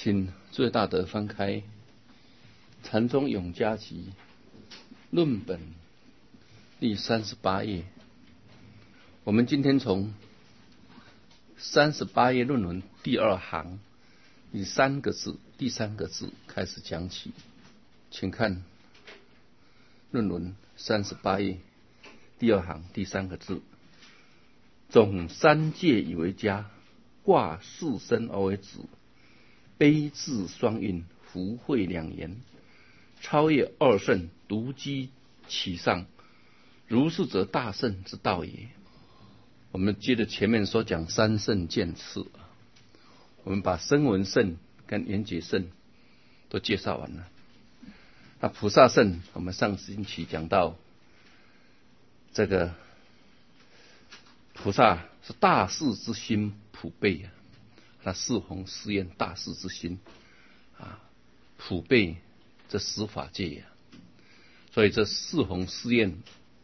请最大德翻开《禅宗永嘉集》论本第38页。我们今天从38页论文第二行第三个字开始讲起。请看论文38页第二行第三个字：总三界以为家，化四身而为子，悲智双运，福慧两言，超越二圣，独居其上，如是则大圣之道也。我们接着前面所讲三圣见次，我们把声闻圣跟缘觉圣都介绍完了。那菩萨圣，我们上星期讲到这个菩萨是大士之心普备啊，那四弘誓愿大士之心啊，普备这十法界啊，所以这四弘誓愿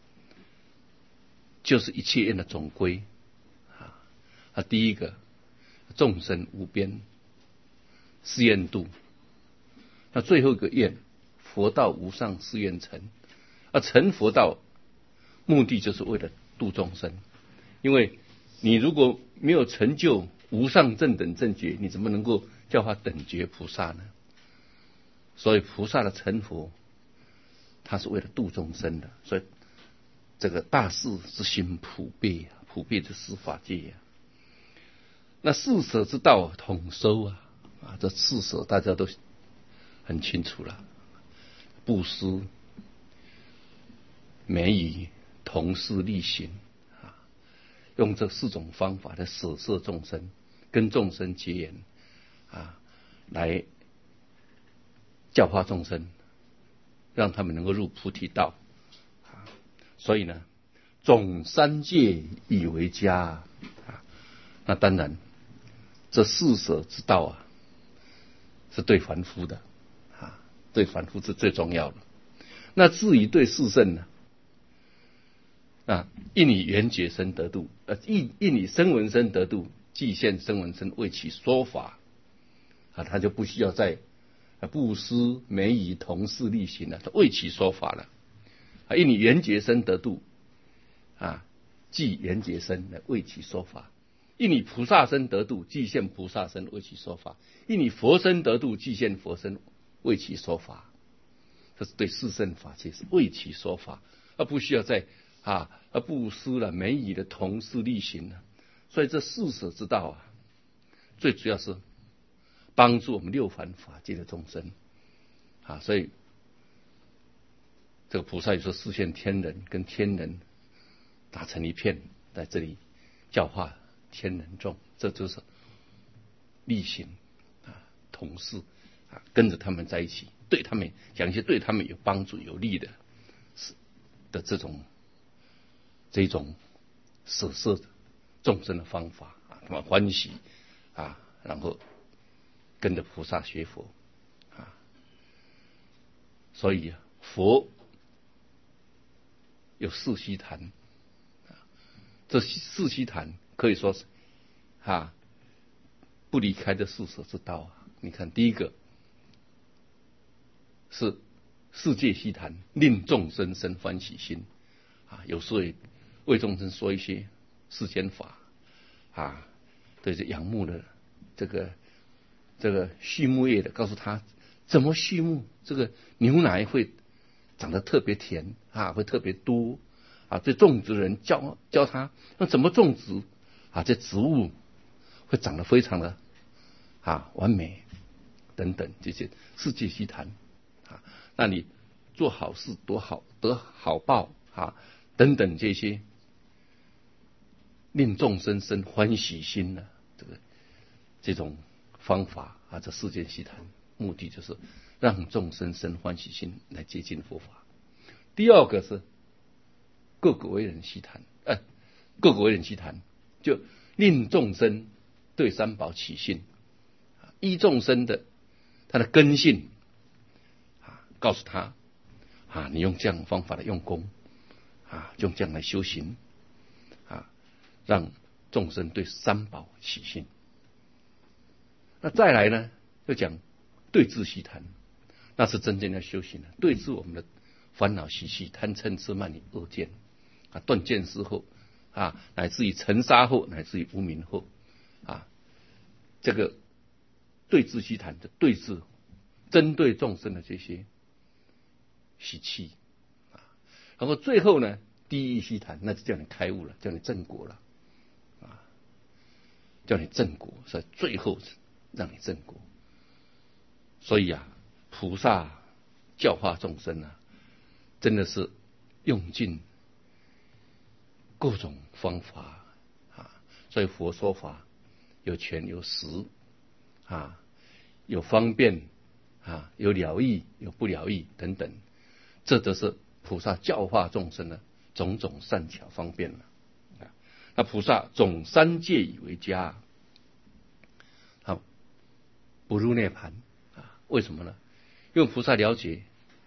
就是一切愿的总归啊。第一个众生无边誓愿度，那最后一个愿佛道无上誓愿成，成佛道目的就是为了度众生，因为你如果没有成就无上正等正觉，你怎么能够叫他等觉菩萨呢？所以菩萨的成佛，他是为了度众生的，所以这个大士之心普备这十法界啊。那四舍之道统收啊，这四舍大家都很清楚了：布施、美语、同事、力行啊，用这四种方法来舍摄众生，跟众生结缘啊，来教化众生，让他们能够入菩提道啊。所以呢，总三界以为家啊，那当然这四舍之道啊，是对凡夫的啊，对凡夫是最重要的。那至于对四圣呢，应以缘觉身得度，应以声闻身得度，即现声闻身为其说法啊，他就不需要再布施、美语、同事、力行了，他为其说法了啊。应以缘觉身得度啊，即缘觉身来为其说法；应以菩萨身得度，即现菩萨身为其说法；应以佛身得度，即现佛身为其说法。这是对四圣法界是为其说法，而不需要再布施了、美语的同事、力行了。所以这四舍之道啊，最主要是帮助我们六凡法界的众生啊。所以这个菩萨有时候示现天人跟天人打成一片，在这里教化天人众，这就是力行啊，同事啊，跟着他们在一起，对他们讲一些对他们有帮助、有利的这种舍摄众生的方法啊，他们欢喜啊，然后跟着菩萨学佛啊。所以佛有四悉檀啊，这四悉檀可以说是不离开这四舍之道啊。你看，第一个是世界悉檀，令众生生欢喜心啊，有时候为众生说一些世间法啊，对这仰慕的这个畜牧业的，告诉他怎么畜牧，这个牛奶会长得特别甜啊，会特别多啊。对种植人教他那怎么种植啊，这植物会长得非常的完美等等，这些世界悉檀啊。那你做好事多好，得好报啊等等，这些令众生生欢喜心呢，这种方法啊，这世界悉檀目的就是让众生生欢喜心来接近佛法。第二个是各个为人悉檀，各个为人悉檀就令众生对三宝起信，依众生的他的根性告诉他你用这样的方法来用功用这样来修行让众生对三宝起信。那再来呢， 要讲对治习谈，那是真正要修行的，对治我们的烦恼习气、贪嗔痴慢疑恶见啊，断见思后啊，乃至于尘沙后，乃至于无明后啊，这个对治习谈的对治，针对众生的这些习气啊，然后最后呢，第一习谈，那就叫你开悟了，叫你正果了啊，叫你正果，所以最后让你正果。所以啊，菩萨教化众生啊，真的是用尽各种方法啊。所以佛说法有权有实啊，有方便啊，有了义，有不了义等等，这都是菩萨教化众生的种种善巧方便了。那菩萨总三界以为家，好，不入涅盘啊？为什么呢？因为菩萨了解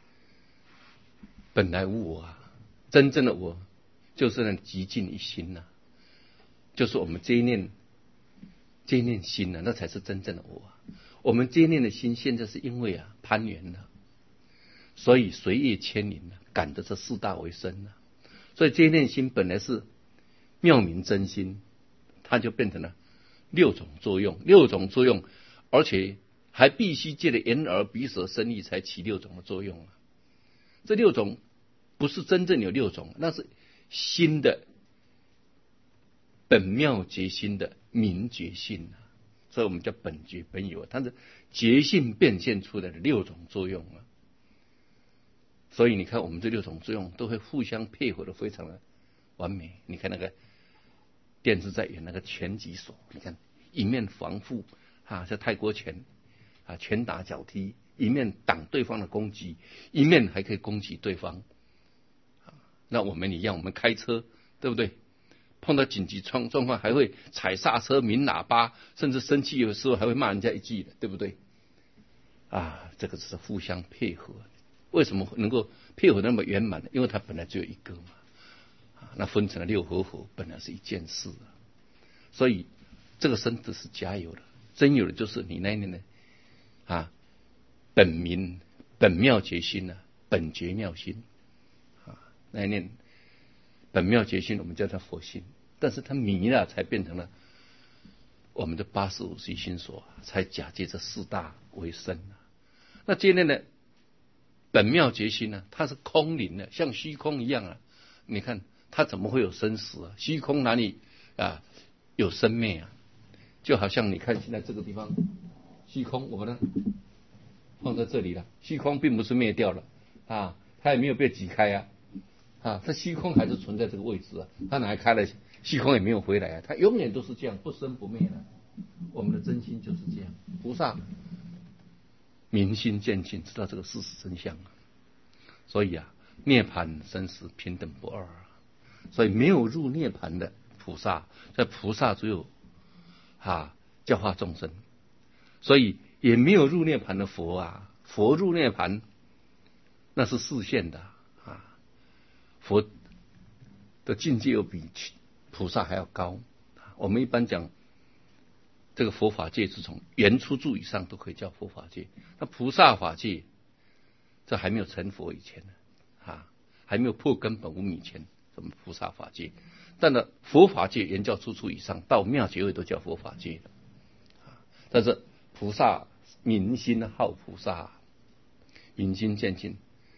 本来无我啊，真正的我就是那极尽一心呐、就是我们这一念心呐、那才是真正的我啊。我们这一念的心，现在是因为啊攀缘了，所以随业牵引了，赶着这四大为生了。所以这一念心本来是妙明真心，它就变成了六种作用，而且还必须借着眼耳鼻舌身意才起六种的作用啊。这六种不是真正有六种，那是心的本妙觉心的明觉性啊，所以我们叫本觉本有，它是觉性变现出来的六种作用啊。所以你看，我们这六种作用都会互相配合的非常的完美。你看那个电视在演那个拳击手，你看一面防护啊，像泰国拳啊，拳打脚踢，一面挡对方的攻击，一面还可以攻击对方。那我们一样，我们开车对不对？碰到紧急状况还会踩刹车、鸣喇叭，甚至生气有时候还会骂人家一句的，对不对？啊，这个是互相配合。为什么能够配合那么圆满呢？因为它本来只有一个嘛，那分成了六合合，本来是一件事啊。所以这个身子是假有的，真有的就是你那一念的啊，本明本妙觉心呢、本觉妙心啊，那一念本妙觉心，我们叫它佛心，但是它迷了，才变成了我们的85随心所，才假借这四大为身啊。那这一念呢？本妙觉心呢，它是空灵的，像虚空一样啊。你看它怎么会有生死啊？虚空哪里啊有生灭啊？就好像你看现在这个地方，虚空我们呢放在这里了，虚空并不是灭掉了啊，它也没有被挤开啊，它虚空还是存在这个位置啊，它哪开了，虚空也没有回来啊，它永远都是这样不生不灭的。我们的真心就是这样，菩萨明心见性，知道这个事实真相啊。所以啊，涅槃生死平等不二啊。所以没有入涅槃的菩萨，在菩萨只有教化众生。所以也没有入涅槃的佛啊，佛入涅槃那是示现的啊。佛的境界又比菩萨还要高。我们一般讲这个佛法界是从原初住以上都可以叫佛法界，那菩萨法界这还没有成佛以前呢还没有破根本无明以前，什么菩萨法界。但呢佛法界原教处处以上到妙觉位都叫佛法界的但是菩萨明心好菩萨，明心见性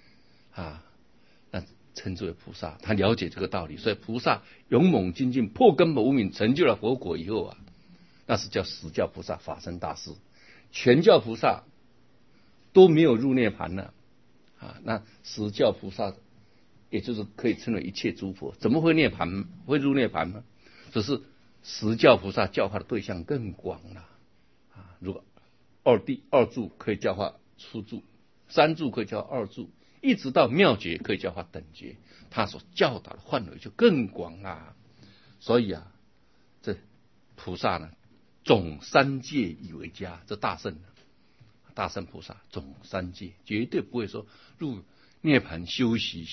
那称之为菩萨，他了解这个道理。所以菩萨勇猛精进，破根本无明，成就了佛果以后那是叫实教菩萨法身大士。全教菩萨都没有入涅槃了那实教菩萨也就是可以称为一切诸佛，怎么会涅槃，会入涅槃呢？只是实教菩萨教化的对象更广了如果二住可以教化初住，三住可以教化二住，一直到妙觉可以教化等觉，他所教导的范围就更广了。所以这菩萨呢，总三界以为家，这大圣菩萨总三界，绝对不会说入涅槃休息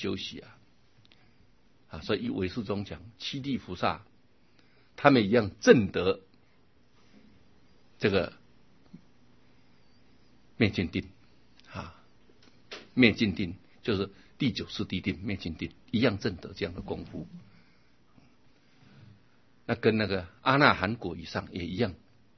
所以唯识中讲七地菩萨，他们一样证得这个灭尽定啊，灭尽定就是第九次地定，灭尽定一样证得这样的功夫。那跟那个阿那含果以上也一样，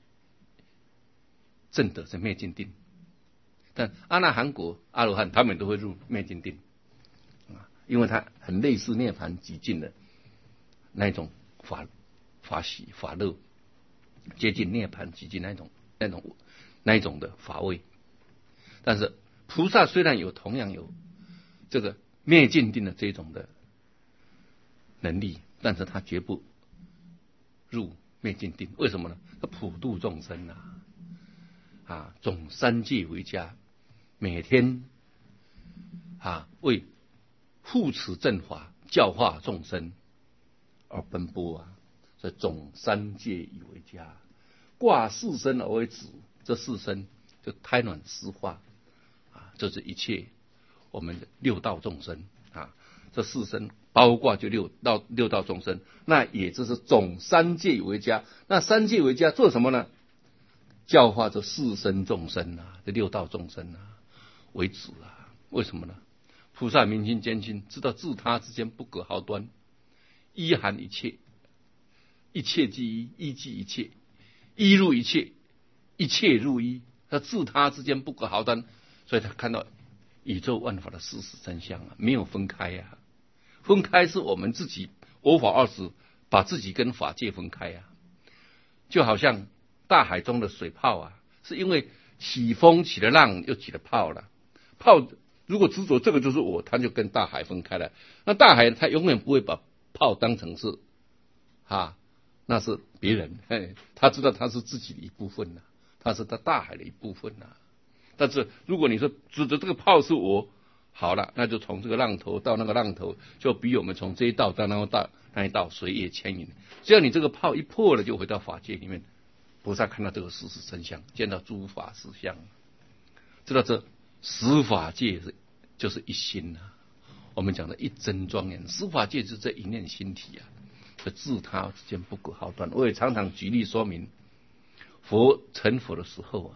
证得是灭尽定。但阿那含果、阿罗汉他们都会入灭尽定因为他很类似涅槃极尽的那一种法喜法乐，接近涅槃极尽那一种的法味。但是菩萨虽然同样有这个灭尽定的这种的能力，但是他绝不入灭尽定。为什么呢？他普度众生总三界为家，每天为护持正法，教化众生而奔波所以总三界以为家，挂四身而为子。这四身就胎卵湿化这是一切我们的六道众生这四身包括就六道众生，那也就是总三界为家。那三界为家做什么呢？教化这四身众生这六道众生为子为什么呢？菩萨明心见性，知道自他之间不可毫端，一含一切，一切即一，一即一切，一入一切，一切入一。他自他之间不可毫端，所以他看到宇宙万法的事实真相没有分开分开是我们自己我法二执把自己跟法界分开就好像大海中的水泡是因为起风起了浪又起了泡了。泡如果执着这个就是我，他就跟大海分开了。那大海他永远不会把泡当成是那是别人，他知道他是自己的一部分他是他大海的一部分但是如果你说指着这个泡是我，好了，那就从这个浪头到那个浪头，就比我们从这一道到那一道水也牵引。只要你这个泡一破了，就回到法界里面。菩萨看到这个事实真相，见到诸法实相，知道这十法界就是一心我们讲的一真庄严，十法界就是这一念心体这自他之间不可毫端。我也常常举例说明，佛成佛的时候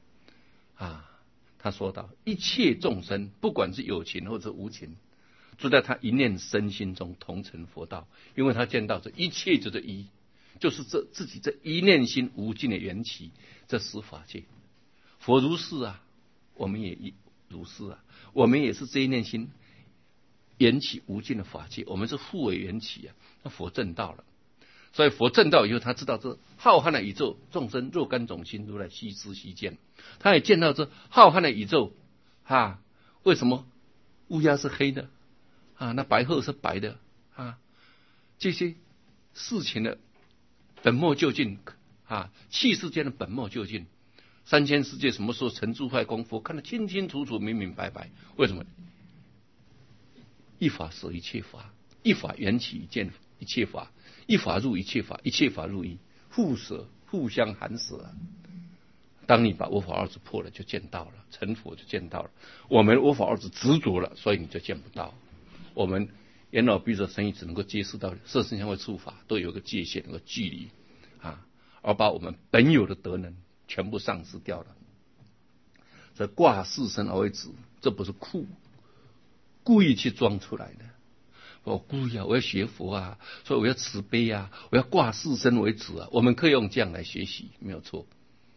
他说到一切众生不管是有情或者无情，就在他一念身心中同成佛道。因为他见到这一切就是一，就是自己这一念心无尽的缘起，这十法界。佛如是我们也如是我们也是这一念心缘起无尽的法界，我们是互为缘起那佛证道了。所以佛证道以后，他知道这浩瀚的宇宙众生若干种心，如来悉知悉见。他也见到这浩瀚的宇宙为什么乌鸦是黑的那白鹤是白的这些事情的本末究竟气世间的本末究竟，三千世界什么时候成诸坏功夫，看得清清楚楚明明白白。为什么？一法舍一切法，一法缘起一见一切法，一法入一切法，一切法入一，互舍互相含舍当你把我法二执破了，就见到了，成佛就见到了。我们我法二执执着了，所以你就见不到。我们眼耳鼻舌身意只能够接触到色身香味触法，都有个界限，有个距离而把我们本有的德能全部丧失掉了。这挂四身而为子，这不是故意去装出来的。我故意我要学佛所以我要慈悲我要挂四身为子我们可以用这样来学习，没有错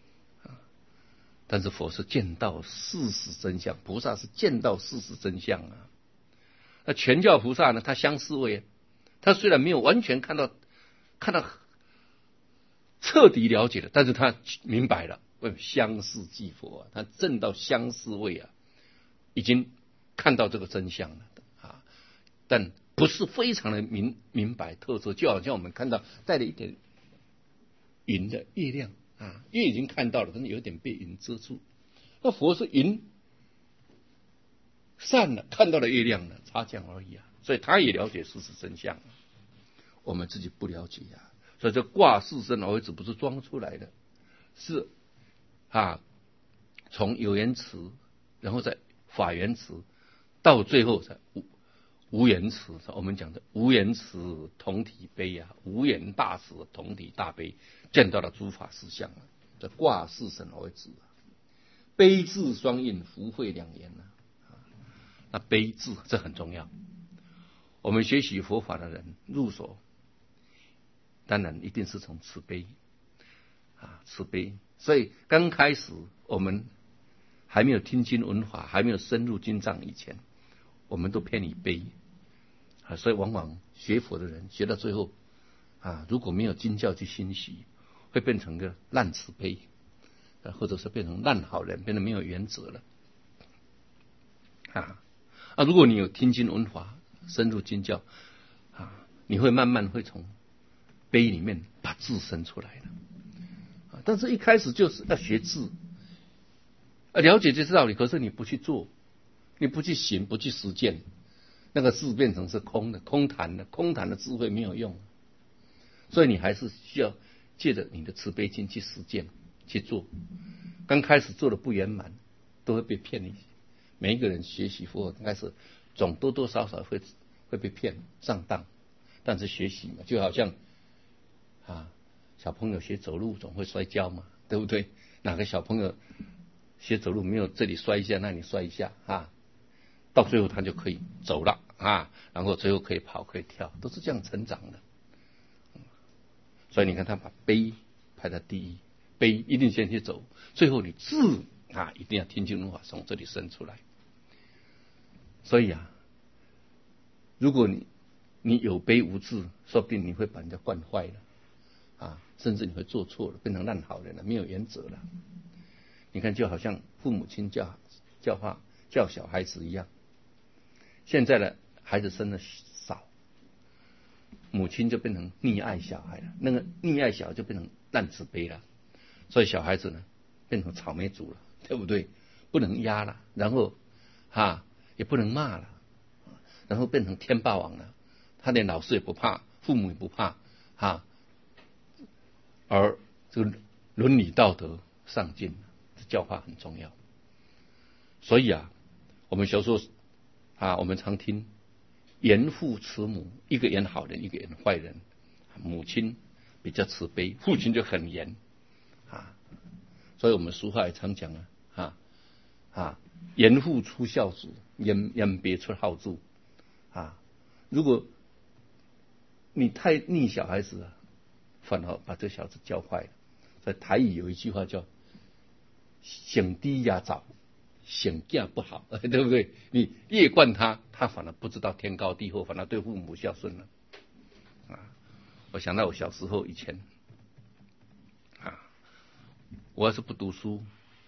但是佛是见到事实真相，菩萨是见到事实真相那全教菩萨呢，他相思维，他虽然没有完全看到彻底了解了，但是他明白了，相似即佛他证到相思位已经看到这个真相了但不是非常的明白透彻，就好像我们看到带了一点云的月亮月已经看到了，但是有点被云遮住。那佛是云散了，看到了月亮了，差这样而已所以他也了解事实真相我们自己不了解所以这挂四身而为子不是装出来的，是从有缘词，然后再法缘词，到最后才无缘词。我们讲的无缘词同体悲无缘大慈同体大悲，见到了诸法实相这挂四身而为子悲智双运，福慧两严啊。那悲智这很重要。我们学习佛法的人入手，当然一定是从慈悲啊，慈悲。所以刚开始我们还没有听经闻法，还没有深入经藏以前，我们都偏于悲啊。所以往往学佛的人学到最后啊，如果没有经教去熏习，会变成个烂慈悲，或者是变成烂好人，变得没有原则了啊。如果你有听经闻法，深入经教啊，你会慢慢会从悲里面把智生出来的。但是一开始就是要学智，了解这些道理，可是你不去做，你不去行，不去实践，那个智变成是空的、空谈的，空谈的智慧没有用。所以你还是需要借着你的慈悲心去实践去做。刚开始做的不圆满，都会被骗你。每一个人学习佛法刚开始总多多少少会被骗上当，但是学习嘛，就好像小朋友学走路总会摔跤嘛，对不对？哪个小朋友学走路没有这里摔一下那里摔一下到最后他就可以走了然后最后可以跑可以跳，都是这样成长的。所以你看他把悲排在第一，悲一定先去走，最后你智一定要听经闻法从这里生出来。所以如果你有悲无智，说不定你会把人家惯坏了甚至你会做错了，变成烂好人了，没有原则了。你看就好像父母亲教小孩子一样，现在的孩子生的少，母亲就变成溺爱小孩了，那个溺爱小孩就变成烂慈悲了，所以小孩子呢变成草莓族了，对不对？不能压了，然后也不能骂了，然后变成天霸王了，他连老师也不怕，父母也不怕而这个伦理道德上进，教化很重要。所以我们小时候我们常听严父慈母，一个演好人，一个演坏人。母亲比较慈悲，父亲就很严所以我们俗话也常讲严父出孝子，严别出好主如果你太溺小孩子反而把这小子教坏了。所以台语有一句话叫省低压早，省价不好，对不对？你越惯他反而不知道天高地厚，反而对父母孝顺了我想到我小时候以前我要是不读书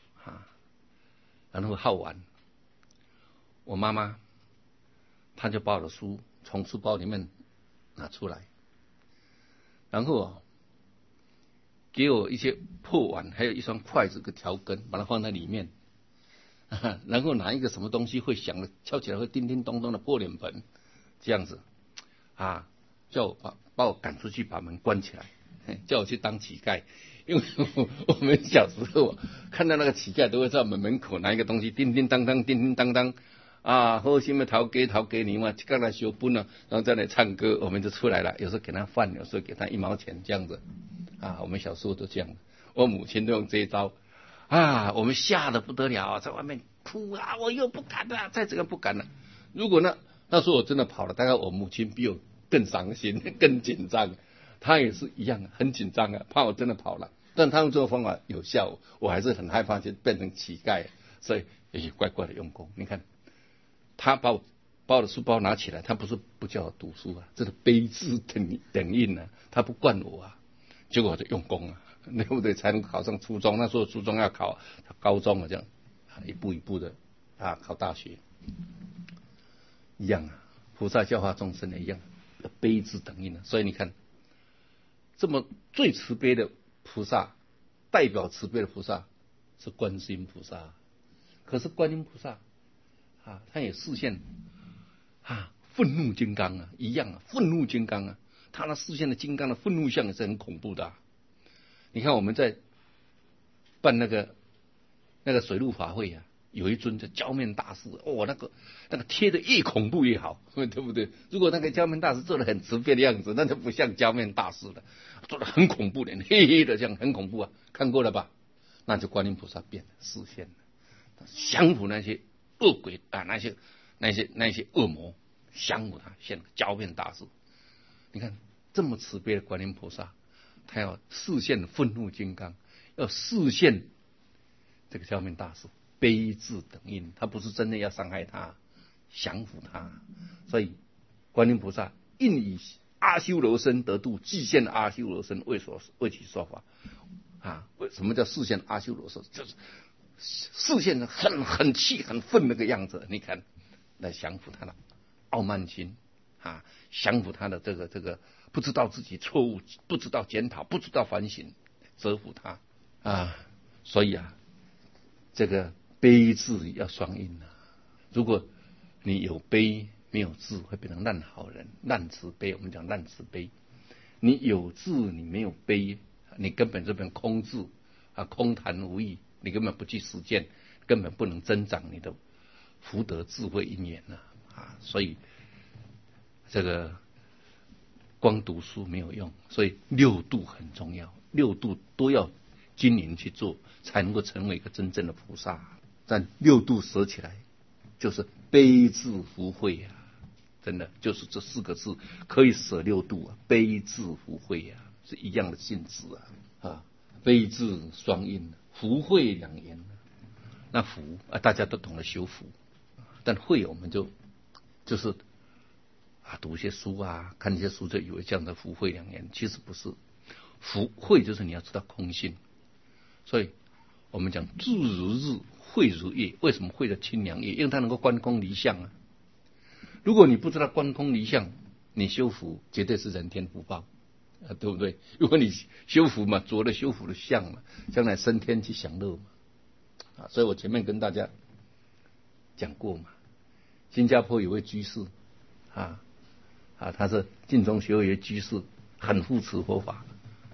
然后好玩，我妈妈她就把我的书从书包里面拿出来，然后给我一些破碗，还有一双筷子跟调羹，把它放在里面然后拿一个什么东西会响的，敲起来会叮叮咚咚的破脸盆，这样子叫我把我赶出去，把门关起来，叫我去当乞丐。因为我们小时候看到那个乞丐都会在门口拿一个东西，叮叮当当，叮叮当当好心的讨给你嘛，刚才修本然后再来唱歌，我们就出来了。有时候给他饭，有时候给他1毛钱这样子我们小时候都这样。我母亲都用这一招我们吓得不得了在外面哭我又不敢了，再这个不敢了。如果那时候我真的跑了，大概我母亲比我更伤心更紧张，她也是一样很紧张怕我真的跑了。但他们这个方法有效，我还是很害怕就变成乞丐，所以也乖乖的用功。你看他把我的书包拿起来，他不叫我读书这是悲智等印他不惯我结果我就用功对不对？才能考上初中。那时候初中要考高中这样一步一步的考大学一样菩萨教化众生的一样悲智等印所以你看这么最慈悲的菩萨，代表慈悲的菩萨是观世音菩萨。可是观音菩萨他也示现愤怒金刚一样愤怒金刚他那示现的金刚的愤怒相也是很恐怖的你看我们在办那个水陆法会有一尊叫焦面大士那个贴的越恐怖越好，对不对？如果那个焦面大士做的很慈悲的样子，那就不像焦面大士了，做的很恐怖的黑黑的这样很恐怖看过了吧？那就观音菩萨变了示现了降服那些恶鬼啊，那些恶魔，降服他，现教变大事。你看这么慈悲的观音菩萨，他要示现愤怒金刚，要示现这个教变大事，悲智等因，他不是真的要伤害他，降服他。所以观音菩萨应以阿修罗身得度，即现阿修罗身为其说法啊。什么叫示现阿修罗身？就是示现的很气很愤那个样子，你看来降服他的傲慢心啊，降服他的这个不知道自己错误，不知道检讨，不知道反省，折服他啊。所以啊，这个悲智要双因啊。如果你有悲没有智，会变成烂好人、烂慈悲。我们讲烂慈悲，你有智你没有悲，你根本这边空智啊，空谈无益，你根本不去实践，根本不能增长你的福德智慧因缘啊。所以这个光读书没有用，所以六度很重要，六度都要经营去做，才能够成为一个真正的菩萨。但六度舍起来，就是悲智福慧啊，真的就是这4个字可以舍六度啊，悲智福慧啊，是一样的性质啊。悲智双因，福慧两言。那福啊，大家都懂得修福，但慧我们就是读一些书啊，看一些书就以为这样的福慧两言，其实不是。福慧就是你要知道空性，所以我们讲智如日，慧如月。为什么慧叫清凉月？因为它能够观空离相啊。如果你不知道观空离相，你修福绝对是人天福报啊，对不对？如果你修福嘛，着了修福的相嘛，将来升天去享乐嘛啊。所以我前面跟大家讲过嘛，新加坡有位居士他是净宗学会居士，很护持佛法，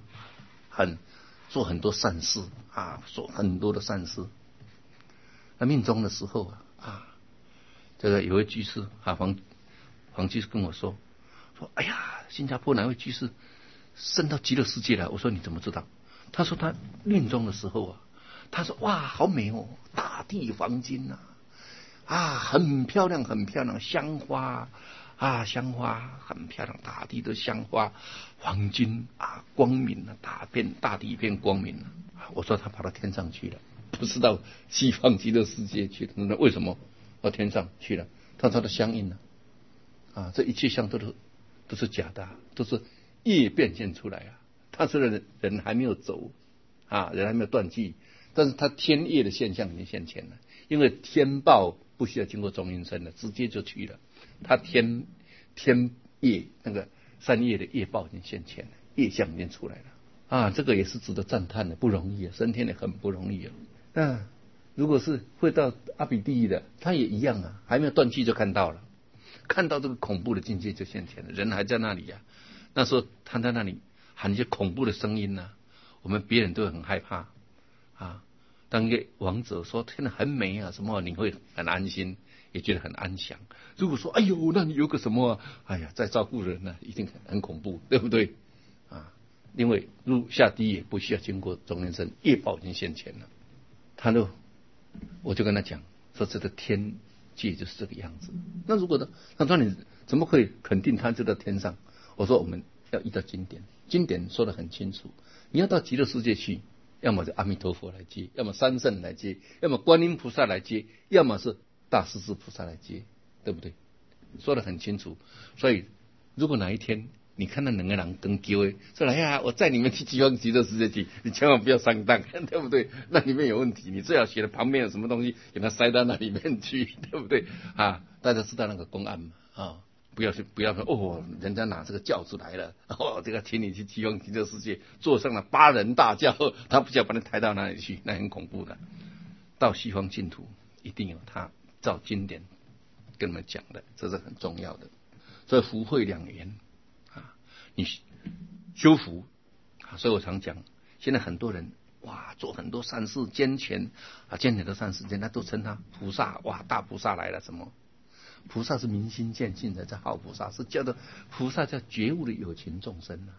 做很多善事啊，做很多的善事。那命终的时候这个有位居士黄居士跟我说，哎呀，新加坡哪位居士升到极乐世界来？我说你怎么知道？他说他命终的时候他说哇，好美哦，大地黄金很漂亮很漂亮，香花很漂亮，大地的香花黄金光明大地一片光明我说他跑到天上去了，不是到西方极乐世界去了。那为什么到天上去了？他说的相应这一切相都是假的都是业变现出来他说的人还没有走人还没有断气，但是他天业的现象已经现前了，因为天报不需要经过中阴身了，直接就去了。他天业那个善业的业报已经现前了，业相已经出来了这个也是值得赞叹的，不容易升天也很不容易如果是会到阿鼻地狱的，他也一样还没有断气就看到了，看到这个恐怖的境界就现前了，人还在那里那时候他在那里喊一些恐怖的声音我们别人都很害怕当一个王者说天哪很美什么，你会很安心，也觉得很安详。如果说哎呦那你有个什么哎呀在照顾人一定很恐怖，对不对因为入下地狱不需要经过中阴身，业报已经现前了。我就跟他讲说这个天界就是这个样子。那如果他说你怎么可以肯定他就在天上？我说我们要依照经典，经典说得很清楚，你要到极乐世界去，要么是阿弥陀佛来接，要么三圣来接，要么观音菩萨来接，要么是大势至菩萨来接，对不对？说得很清楚。所以如果哪一天你看到两个人跟丢说来呀，我载你们去极乐世界去，你千万不要上当，对不对？那里面有问题，你最好写的旁边有什么东西，给它塞到那里面去，对不对大家知道那个公案嘛不要说人家拿这个轿子来了这个请你去极乐世界，坐上了8人大轿，他不想把你抬到哪里去，那很恐怖的。到西方净土一定有他照经典跟我们讲的，这是很重要的。所以福慧两言你修福所以我常讲，现在很多人做很多善事，捐钱的善事，人家都称他菩萨大菩萨来了。什么菩萨是明心见性的，在好菩萨是叫做菩萨，叫觉悟的有情众生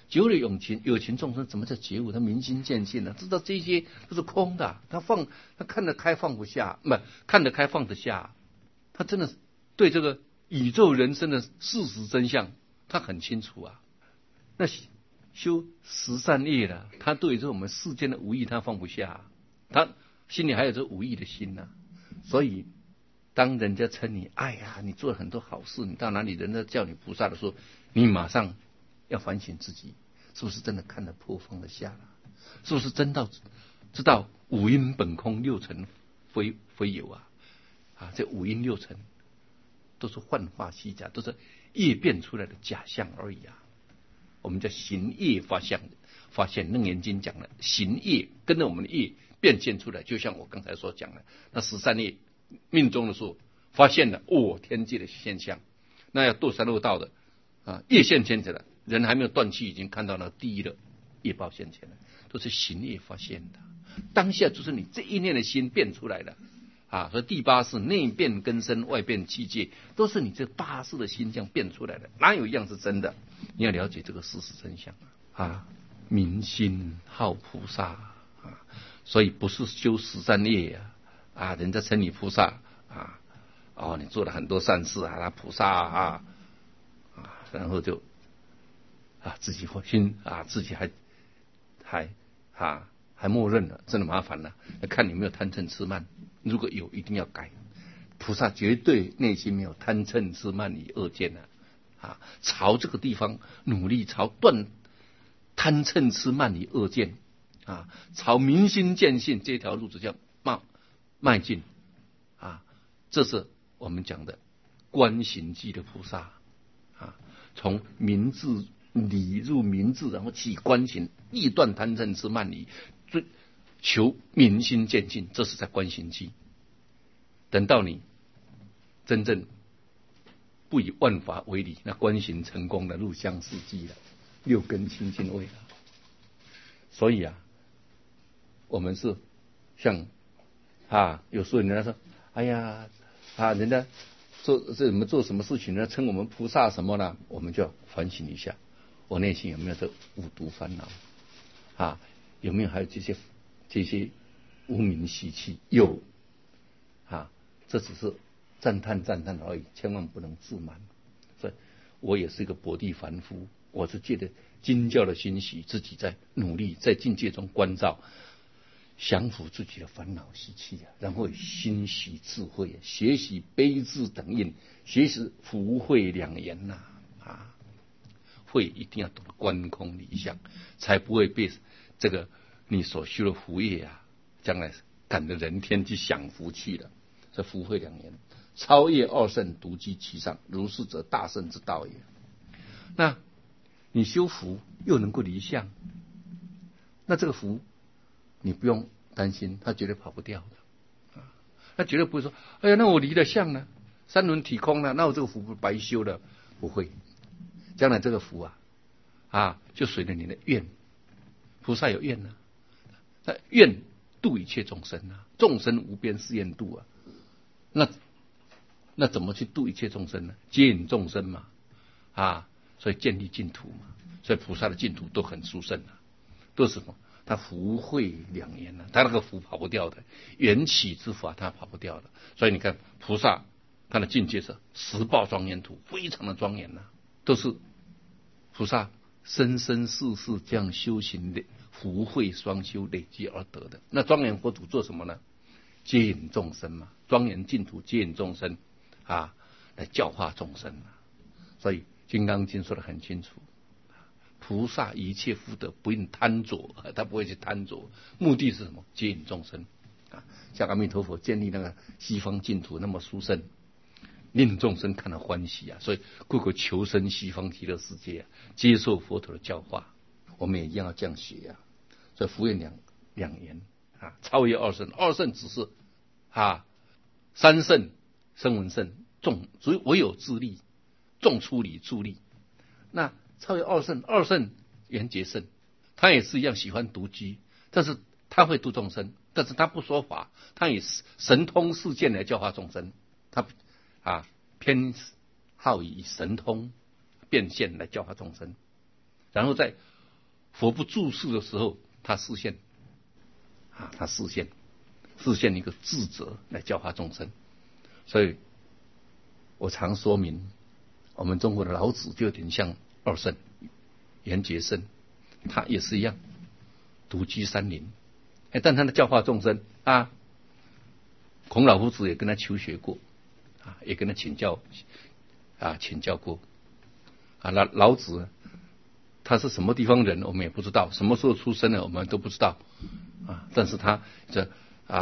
觉悟有情众生怎么叫觉悟？他明心见性呢？知道这些都是空的，他看得开放不下，看得开放得下，他真的是对这个宇宙人生的事实真相，他很清楚啊。那修十善业了，他对这我们世间的无义他放不下，他心里还有这无义的心呢。所以当人家称你，哎呀，你做了很多好事，你到哪里人家叫你菩萨的时候，你马上要反省自己，是不是真的看得破放得下了？是不是真到知道五阴本空，六尘非有啊？这五阴六尘都是幻化虚假，都是业变出来的假象而已啊。我们叫行业发现，楞严经讲了，行业跟着我们的业变现出来，就像我刚才所讲的，那十善业命中的时候发现了天界的现象，那要堕三恶道的业现前起来，人还没有断气，已经看到了第一的业报现前了，都是行业发现的。当下就是你这一念的心变出来的所以第八识内变根身，外变气界，都是你这八识的心这样变出来的，哪有一样是真的？你要了解这个事实真相明心好菩萨所以不是修十善业人家称你菩萨你做了很多善事菩萨然后就自己心自己还默认了，真的麻烦了。看你有没有贪嗔痴慢，如果有，一定要改。菩萨绝对内心没有贪嗔痴慢疑恶见朝这个地方努力，朝断贪嗔痴慢疑恶见朝明心见性这条路子叫迈进这是我们讲的观行记的菩萨从明智理入明智，然后起观行，意断贪嗔痴慢疑，求明心见性，这是在观行记。等到你真正不以万法为理，那观行成功的入相四季了，六根清净位了。所以我们是像有时候人家说，哎呀人家做什么事情呢？称我们菩萨什么呢？我们就要反省一下，我内心有没有这五毒烦恼有没有还有这些无明习气？有这只是赞叹而已，千万不能自满。所以我也是一个薄地凡夫，我是借着经教的欣喜，自己在努力，在境界中关照，降服自己的烦恼习气然后欣喜智慧，学习悲智等印，学习福慧两言慧一定要懂得观空理相，才不会被这个你所修的福业将来赶着人天去享福去了。这福慧两言，超越二圣，独居其上，如是者大圣之道也。那你修福又能够离相，那这个福你不用担心，他绝对跑不掉的他绝对不会说，哎呀，那我离了相呢，三轮体空了，那我这个福不白修了？不会，将来这个福就随着你的愿，菩萨有愿他愿度一切众生众生无边誓愿度那怎么去度一切众生呢？接引众生嘛所以建立净土嘛，所以菩萨的净土都很殊胜都是什么？他福慧两言他那个福跑不掉的，缘起之法他跑不掉的。所以你看菩萨他的境界是十报庄严土，非常的庄严都是菩萨生生世世这样修行的福慧双修累积而得的。那庄严佛土做什么呢？接引众生嘛，庄严净土接引众生来教化众生所以金刚经说得很清楚，菩萨一切福德不应贪着，他不会去贪着，目的是什么？接引众生像阿弥陀佛建立那个西方净土那么殊胜，令众生看了欢喜所以各个求生西方极乐世界接受佛陀的教化，我们也一样要这样学所以福愿两言超越二圣，二圣只是三圣声闻圣众，所以唯有自利，众出离助力。那超越二圣，二圣缘觉圣，他也是一样喜欢独居，但是他会度众生，但是他不说法，他以神通事件来教化众生，他偏好以神通变现来教化众生，然后在佛不住世的时候，他示现他示现一个智者来教化众生。所以我常说明，我们中国的老子就有点像二圣圆觉圣，他也是一样独居山林，但他的教化众生孔老夫子也跟他求学过也跟他请教过那老子他是什么地方人我们也不知道，什么时候出生的我们都不知道但是他这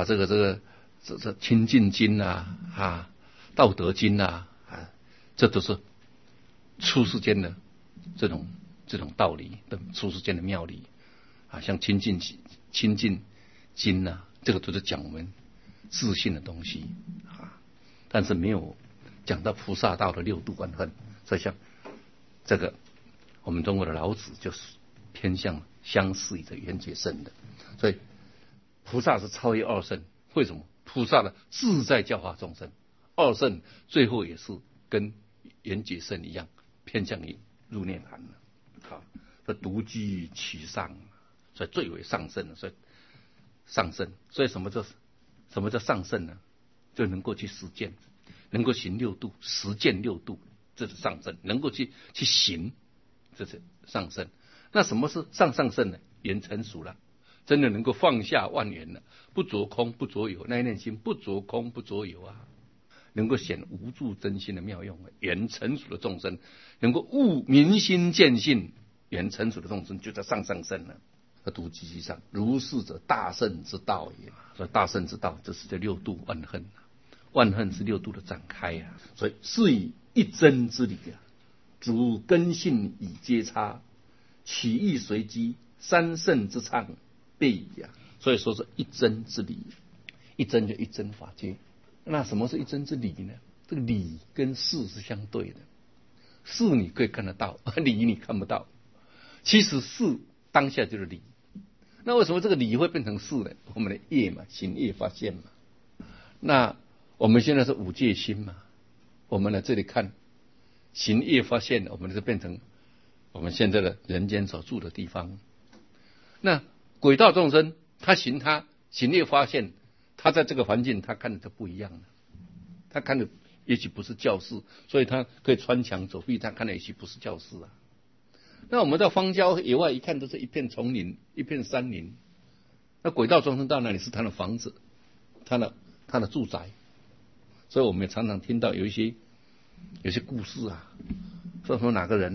清净经道德经这都是出世间的这种道理的，出世间的妙理像清净经这个都是讲我们自信的东西但是没有讲到菩萨道的六度万恨。所以像这个我们中国的老子就是偏向相似于这圆觉圣的。所以菩萨是超越二圣，为什么？菩萨的自在教化众生，二圣最后也是跟圆觉圣一样偏向于入涅槃了这独居其上，所以最为上圣了。所以上圣，所以什么叫上圣呢？就能够去实践，能够行六度，实践六度，这是上圣。能够去行，这是上圣。那什么是上圣呢？圆成熟了，真的能够放下万缘了，不着空不着有，那一念心不着空不着有能够显无住真心的妙用。圆成熟的众生能够悟明心见性，圆成熟的众生就在上圣了。独居其上，如是者大圣之道也。所以大圣之道就是这六度万恨，万恨是六度的展开所以是以一真之理主根性以皆差，起义随机，三圣之唱备矣所以说是一真之理，一真就一真法界。那什么是一真之理呢？这个理跟事是相对的，事你可以看得到，理你看不到。其实事当下就是理。那为什么这个理会变成事呢？我们的业嘛，行业发现嘛。那我们现在是五界心嘛，我们来这里看行业发现，我们就变成我们现在的人间所住的地方。那鬼道众生他行业发现，他在这个环境他看的就不一样了，他看的也许不是教室，所以他可以穿墙走壁，他看的也许不是教室那我们到荒郊野外一看，都是一片丛林，一片山林。那鬼道众生到哪里是他的房子，他的住宅。所以我们也常常听到有一些故事说哪个人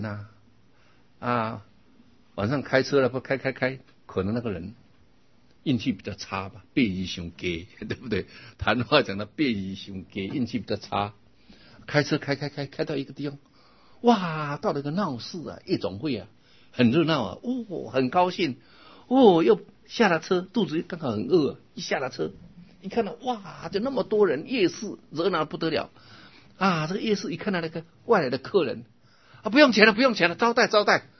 晚上开车了，不开，可能那个人运气比较差吧，背义伤低，对不对？谈话讲的背义伤低，运气比较差，开车开到一个地方。哇，到了一个闹市夜总会很热闹很高兴又下了车，肚子刚好很饿一下了车，一看到哇，就那么多人，夜市热闹不得了这个夜市一看到那个外来的客人不用钱了，招待招待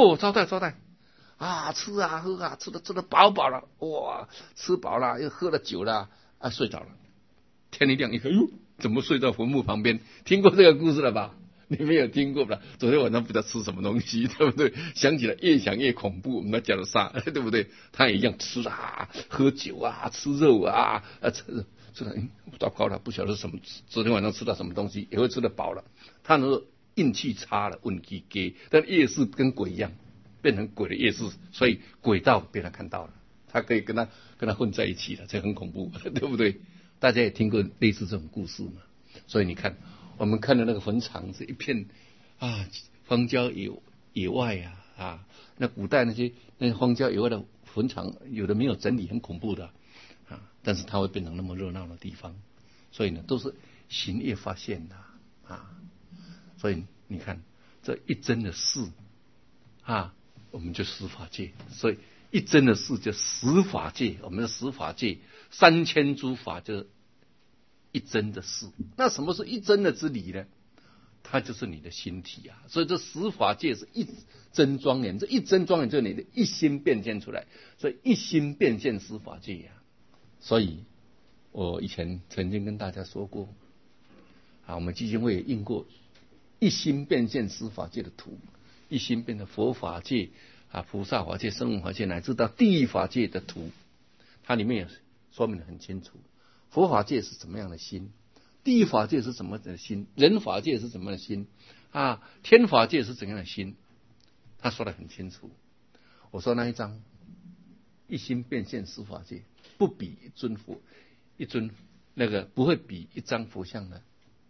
吃喝吃得饱了，哇，吃饱了又喝了酒了睡着了。天一亮一看，怎么睡到坟墓旁边？听过这个故事了吧？你没有听过吧？昨天晚上不知道吃什么东西，对不对？想起来越想越恐怖，我们讲的啥，对不对？他也一样吃喝酒吃肉吃的糟糕了，不晓得什么，昨天晚上吃到什么东西，也会吃得饱了。他那个运气差了，运气低，但夜市跟鬼一样，变成鬼的夜市，所以鬼道被他看到了，他可以跟他混在一起了，这很恐怖，对不对？大家也听过类似这种故事嘛？所以你看。我们看的那个坟场是一片荒郊野外那古代那些荒郊野外的坟场，有的没有整理，很恐怖的但是它会变成那么热闹的地方，所以呢，都是行业发现的所以你看这一真的事我们就十法界，所以一真的事就十法界，我们的十法界3000诸法就是一真的事。那什么是一真的之理呢？它就是你的心体所以这十法界是一真庄严，这一真庄严就是你的一心变现出来，所以一心变现十法界所以我以前曾经跟大家说过我们基金会也印过一心变现十法界的图，一心变成佛法界菩萨法界、声闻法界乃至到地狱法界的图，它里面也说明得很清楚。佛法界是怎么样的心，地狱法界是怎么样的心，人法界是怎么样的心天法界是怎样的心，他说得很清楚。我说那一章一心变现十法界，不比一尊那个不会比一张佛像的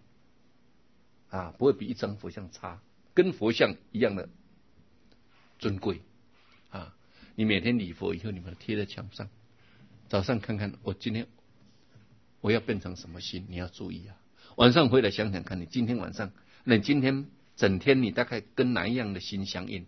不会比一张佛像差，跟佛像一样的尊贵你每天礼佛以后，你把它贴在墙上，早上看看我今天我要变成什么心，你要注意晚上回来想想看，你今天晚上，你今天整天你大概跟哪一样的心相应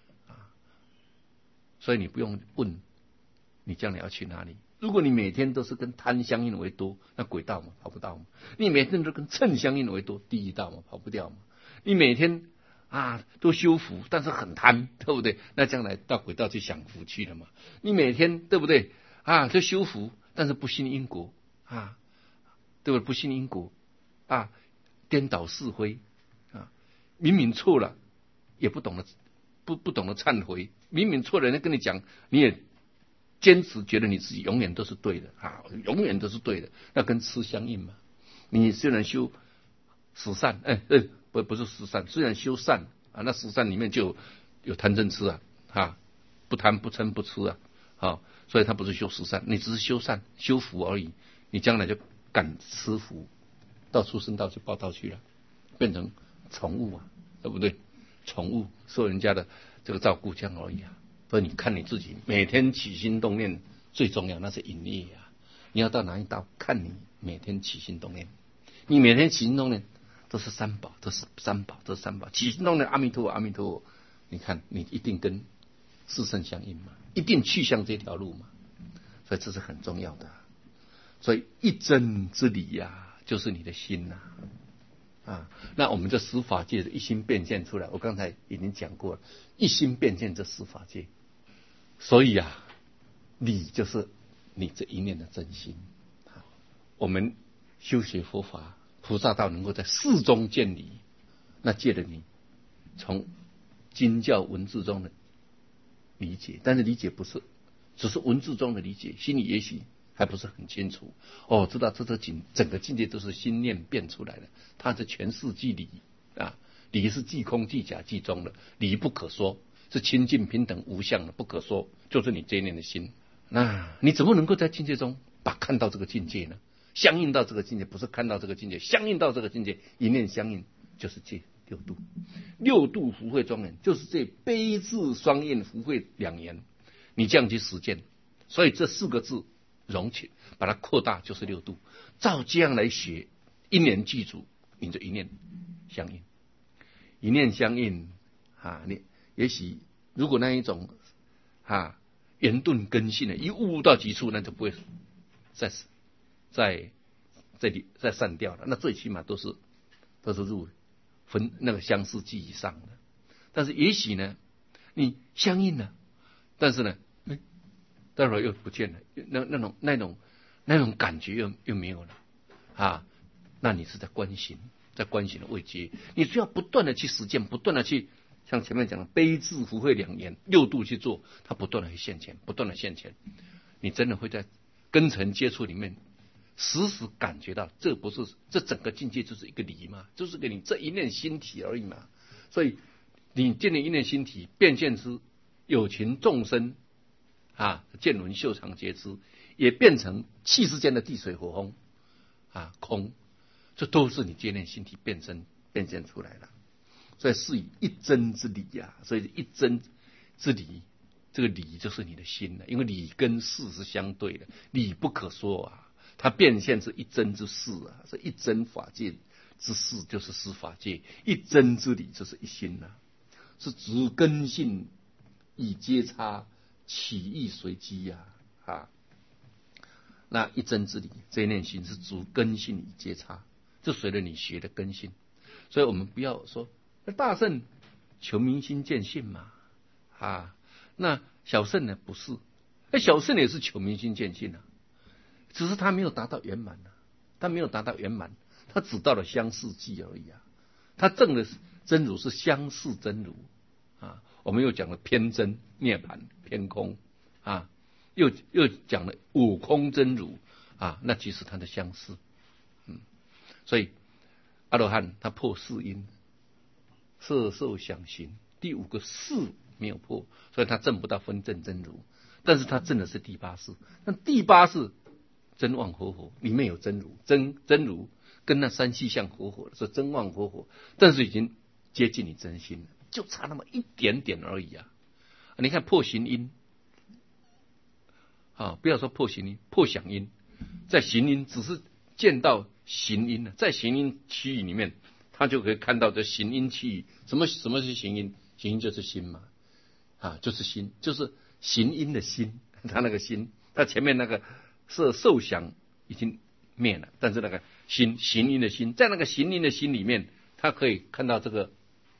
所以你不用问你将来要去哪里。如果你每天都是跟贪相应为多，那轨道嘛，跑不到嘛。你每天都跟嗔相应为多，地狱道嘛，跑不掉嘛。你每天都修福，但是很贪，对不对？那将来到轨道去享福去了嘛。你每天对不对就修福，但是不信因果对不对？不信因果颠倒是非明明错了也不懂得忏悔，明明错了人跟你讲，你也坚持觉得你自己永远都是对的永远都是对的，那跟吃相应嘛。你虽然修十善不是十善，虽然修善那十善里面就有贪嗔痴不贪不嗔不痴所以他不是修十善，你只是修善修福而已，你将来就敢吃福，到畜生道去报道去了，变成宠物对不对？宠物受人家的这个照顾这样而已所以你看你自己每天起心动念最重要，那是引业你要到哪一道，看你每天起心动念。你每天起心动念都是三宝，都是三宝，都是三宝。起心动念阿弥陀佛，阿弥陀佛，你看你一定跟四圣相应嘛，一定去向这条路嘛。所以这是很重要的。所以一真之理就是你的心那我们这十法界的一心变现出来，我刚才已经讲过了，一心变现这十法界。所以理就是你这一念的真心。我们修学佛法，菩萨道能够在事中见理，那借着你从经教文字中的理解，但是理解不是只是文字中的理解，心里也许还不是很清楚知道这整个境界都是心念变出来的，它是全是即理理是即空即假即中的，理不可说，是清净平等无相的，不可说，就是你这一念的心。那你怎么能够在境界中看到这个境界呢？相应到这个境界，不是看到这个境界，相应到这个境界，一念相应就是这六度。六度福慧庄严，就是这悲智双印福慧两言，你这样去实践。所以这四个字融起，把它扩大就是六度。照这样来学，一念记住，你就一念相应，一念相应你也许如果那一种圆顿根性的，一悟到极处，那就不会在这里再散掉了。那最起码都是入分那个相似记忆上的。但是也许呢，你相应了，但是呢，待会儿又不见了，那种感觉又没有了那你是在观行的位阶，你需要不断的去实践，不断的去像前面讲的悲智福慧两言六度去做，它不断的会现前，不断的现前，你真的会在根尘接触里面时时感觉到，这整个境界就是一个理嘛，就是给你这一念心体而已嘛。所以你建立一念心体，变现出有情众生见闻嗅尝觉知，也变成气世间的地水火风空，这都是你这念心体变现出来的。所以是以一真之理所以一真之理，这个理就是你的心因为理跟事是相对的，理不可说它变现是一真之事是一真法界之事，就是十法界。一真之理就是一心是指根性以接差，起意随机那一真之理，这一念心是指根性以接差，就随着你学的根性。所以我们不要说大圣求明心见性嘛那小圣呢不是，小圣也是求明心见性只是他没有达到圆满他没有达到圆满，他只到了相似寂而已他证的真如是相似真如我们又讲了偏真涅槃偏空啊，又讲了悟空真如啊，那其实它的相似。所以阿罗汉他破四因，色受想行，第五个识没有破，所以他证不到分证真如，但是他证的是第八识。那第八识真妄合合，里面有真如，真如跟那三细相合合，是真妄合合，但是已经接近你真心了，就差那么一点点而已啊！你看破行因啊，不要说破行因，破想因，在行因只是见到行因了，在行因区域里面，他就可以看到这行因区域。什么是行因？行因就是心嘛，啊，就是心，就是行因的心。他那个心，他前面那个是受想已经灭了，但是那个行因的心，在那个行因的心里面，他可以看到这个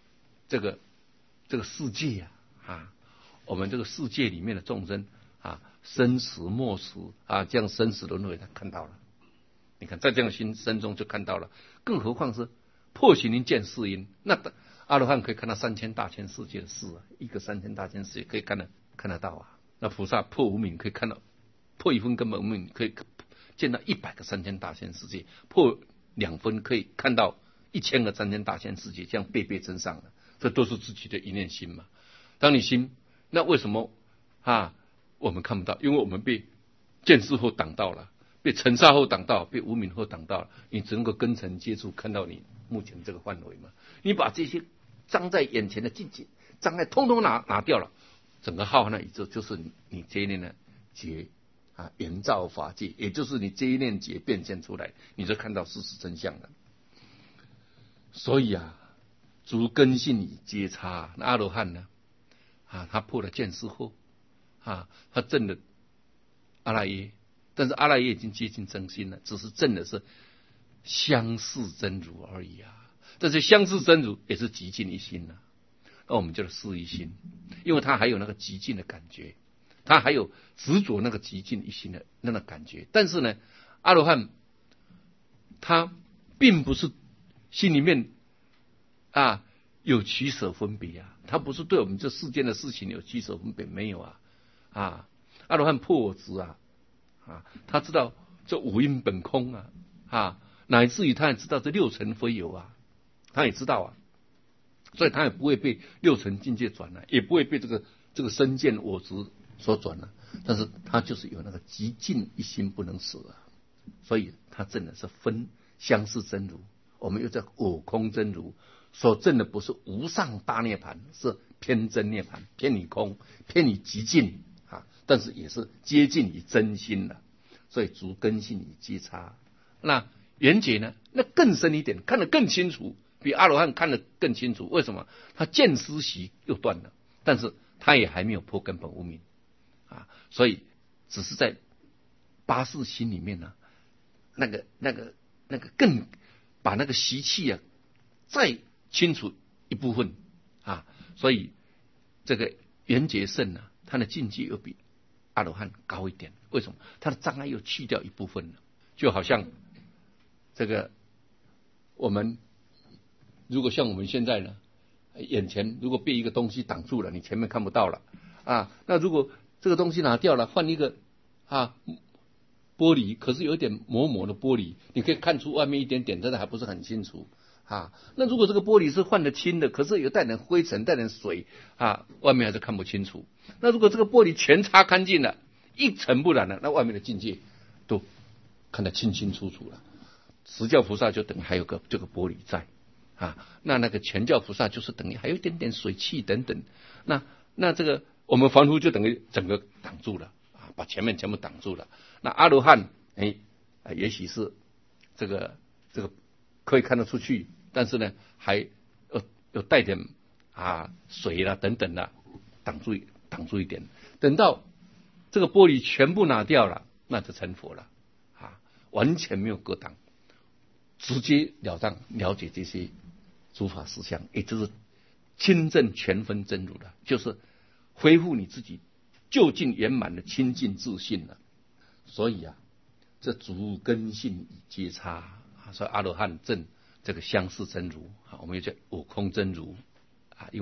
世界啊，我们这个世界里面的众生啊，生死末死啊，这样生死轮回，他看到了。你看，在这样的心中就看到了，更何况是破行因见识因，那阿罗汉可以看到3000大千世界的事啊，一个3000大千世界可以看得到啊。那菩萨破无明可以看到，破1分根本无明可以见到100个3000大千世界，破2分可以看到1000个3000大千世界，这样倍倍增上的，这都是自己的一念心嘛。当你心，那为什么我们看不到？因为我们被见识后挡到了。被尘沙后挡到，被无明后挡到了，你只能够跟尘接触，看到你目前这个范围嘛。你把这些障在眼前的境界障碍通通拿掉了，整个浩瀚的宇宙就是你这一念的结啊，圆照法界，也就是你这一念结变现出来，你就看到事实真相了。所以诸根性已皆差。那阿罗汉呢他破了见识后他证了阿赖耶。但是阿赖耶已经接近真心了，只是证的是相似真如而已但是相似真如也是极尽一心那我们叫做识一心，因为他还有那个极尽的感觉，他还有执着那个极尽一心的那个感觉。但是呢，阿罗汉他并不是心里面有取舍分别他不是对我们这世间的事情有取舍分别，没有阿罗汉破我执他知道这五阴本空乃至于他也知道这六尘非有他也知道所以他也不会被六尘境界转也不会被这个身见我执所转但是他就是有那个极尽一心不能舍所以他证的是分相似真如。我们又在我空真如所证的不是无上大涅槃，是偏真涅槃，偏于空，偏于极尽但是也是接近于真心了。所以诸根性已皆差。那圆觉呢？那更深一点，看得更清楚，比阿罗汉看得更清楚。为什么？他见思习又断了，但是他也还没有破根本无明所以只是在八识心里面那个更把那个习气再清楚一部分所以这个圆觉圣他的境界又比阿罗汉高一点。为什么？他的障碍又去掉一部分了。就好像这个我们如果像我们现在呢，眼前如果被一个东西挡住了，你前面看不到了那如果这个东西拿掉了，换一个玻璃，可是有一点模模的玻璃，你可以看出外面一点点，真的还不是很清楚那如果这个玻璃是换的轻的，可是有带点灰尘带点水外面还是看不清楚。那如果这个玻璃全擦干净了，一尘不染了，那外面的境界都看得清清楚楚了。十教菩萨就等于还有这个玻璃在那个全教菩萨就是等于还有一点点水汽等等。那这个我们凡夫就等于整个挡住了把前面全部挡住了。那阿罗汉也许是这个可以看得出去，但是呢还有带点水啦等等挡住一点。等到这个玻璃全部拿掉了，那就成佛了完全没有隔挡，直截了当了解这些诸法实相，也就是亲证全分真如了，就是恢复你自己究竟圆满的清净自信了。所以这诸根性已皆差所以阿罗汉证这个相似真如我们又叫我空真如因为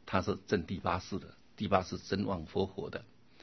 他是证第八世的，第八世真忘佛的。